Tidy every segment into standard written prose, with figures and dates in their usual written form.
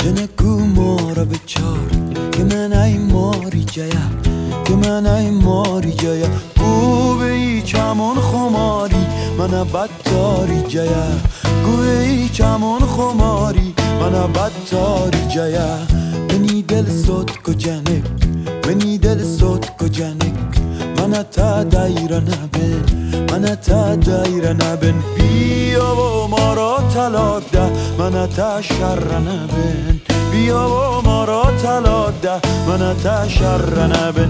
جنکو مارا بچار که من ای ماری جایا که من ای ماری جایا گوه ای چمون خماری من بدتاری جایا گوه ای چمون خماری من بدتاری جایا منی دل صوت کو جنک منی دل صوت کو جنک من تا دایر نبن من تا دایر نبن بیا و ما را طلاق ده من تا شر نبن بیا و ما را طلاق ده من تا شر نبن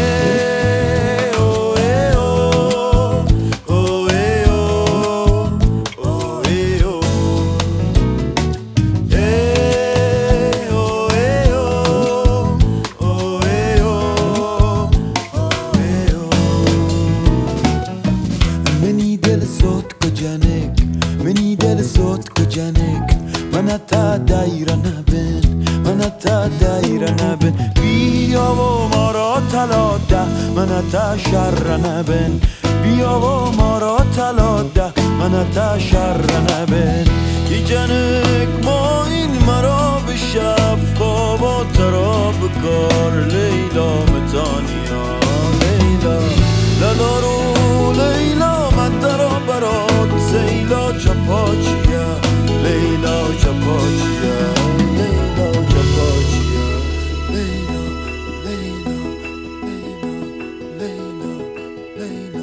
منی دل صوت کو جنک من تا دایر نبن من تا دایر نبن بیا و ما را طلاق ده من تا شر نبن بیا و ما را طلاق ده من تا شر نبن کی جنک ما این مرا به شفا با تراب کار لیلا متانیا لیلا لدارو لیلا من درا برات لیلا چپاچیا لیلا چپاچیا لیلا چپاچیا لیلا لیلا لیلا لیلا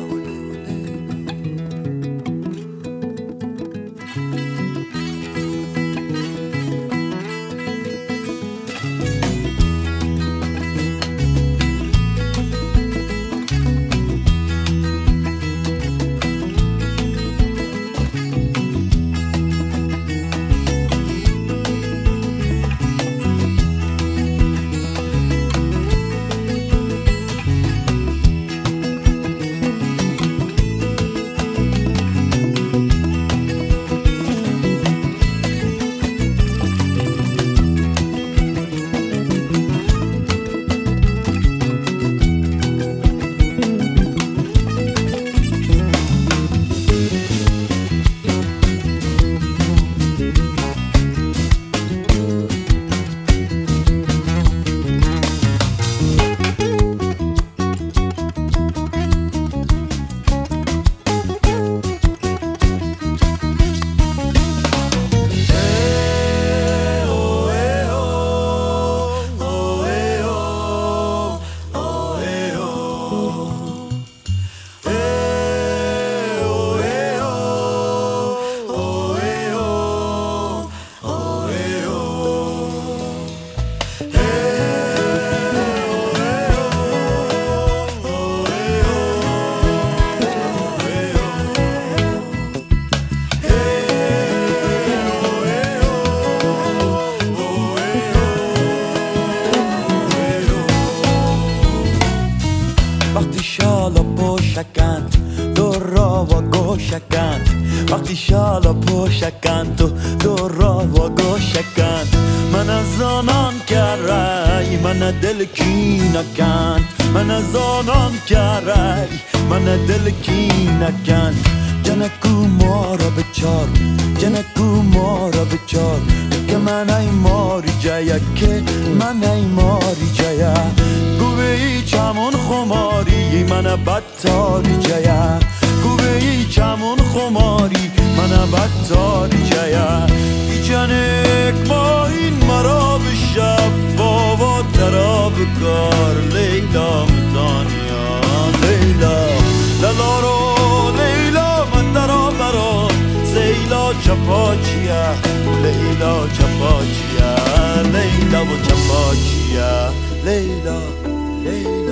وقتی شالا پوشکند دور را و گوشکند وقتی شالا پوشکند دور را و گوشکند من از آنان که رای من دل کی نکند من از آنان که رای من دل کی نکند جنکو ما را بچار جنکو ما را بچار که من ای ماری جایا که من ای ماری جایا گوه ای چمون خماری من بدتاری جایا گوه ای چمون خماری من بدتاری جایا ای جنک ما این مرا به شفا و تراب کار لیلا متانیا لیلا لالارو لیلا من درا برا لیلا چپاچیا لیلا چپاچیا لیلا و چپاچیا لیلا لیلا